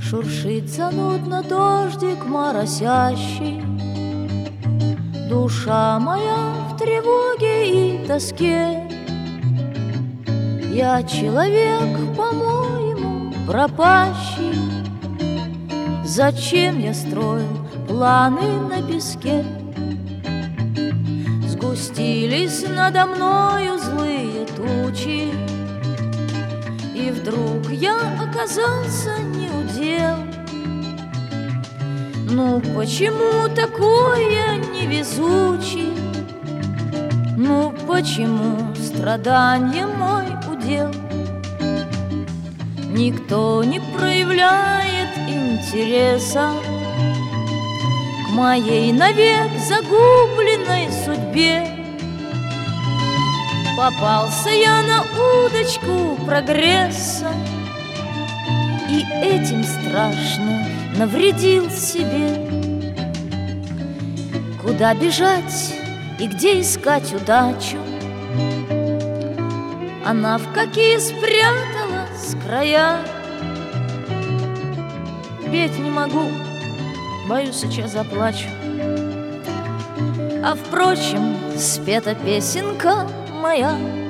Шуршит занудно дождик моросящий. Душа моя в тревоге и тоске. Я человек, по-моему, пропащий. Зачем я строил планы на песке? Сгустились надо мною злые тучи, и вдруг я оказался неудел. Ну почему такой я невезучий? Ну почему страдание мой удел? Никто не проявляет интереса к моей навек загубленной судьбе. Попался я на удочку прогресса и этим страшно навредил себе. Куда бежать и где искать удачу? Она в какие спряталась края. Петь не могу, боюсь, сейчас заплачу. А впрочем, спета песенка моя.